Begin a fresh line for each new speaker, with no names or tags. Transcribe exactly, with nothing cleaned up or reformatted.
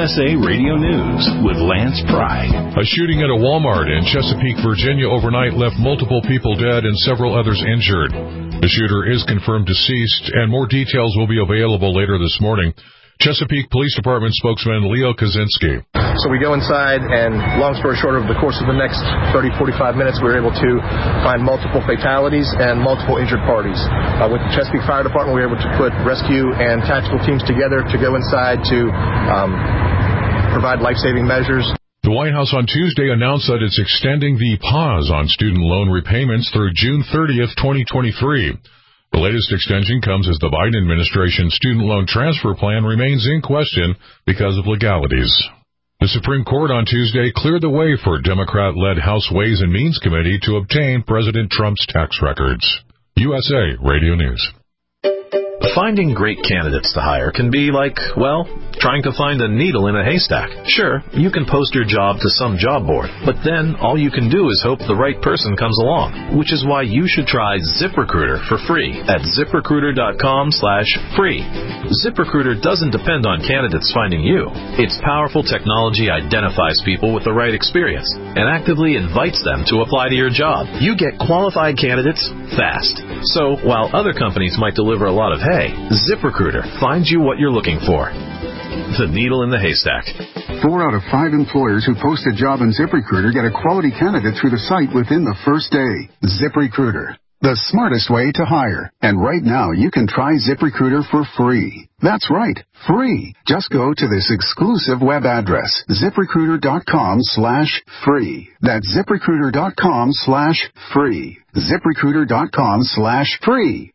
S A Radio News with Lance Pry.
A shooting at a Walmart in Chesapeake, Virginia overnight left multiple people dead and several others injured. The shooter is confirmed deceased, and more details will be available later this morning. Chesapeake Police Department spokesman Leo Kaczynski.
So we go inside, and long story short, over the course of the next thirty, forty-five minutes, we were able to find multiple fatalities and multiple injured parties. Uh, with the Chesapeake Fire Department, we were able to put rescue and tactical teams together to go inside to um, provide life-saving measures.
The White House on Tuesday announced that it's extending the pause on student loan repayments through June thirtieth, twenty twenty-three. The latest extension comes as the Biden administration's student loan transfer plan remains in question because of legalities. The Supreme Court on Tuesday cleared the way for Democrat-led House Ways and Means Committee to obtain President Trump's tax records. U S A Radio News.
Finding great candidates to hire can be like, well, trying to find a needle in a haystack. Sure, you can post your job to some job board, but then all you can do is hope the right person comes along, which is why you should try ZipRecruiter for free at ZipRecruiter.com slash free. ZipRecruiter doesn't depend on candidates finding you. Its powerful technology identifies people with the right experience and actively invites them to apply to your job. You get qualified candidates fast. So while other companies might deliver a lot of hay, ZipRecruiter finds you what you're looking for. The needle in the haystack.
Four out of five employers who post a job on ZipRecruiter get a quality candidate through the site within the first day. ZipRecruiter, the smartest way to hire. And right now, you can try ZipRecruiter for free. That's right, free. Just go to this exclusive web address, ZipRecruiter.com slash free. That's ZipRecruiter.com slash free. ZipRecruiter.com slash free.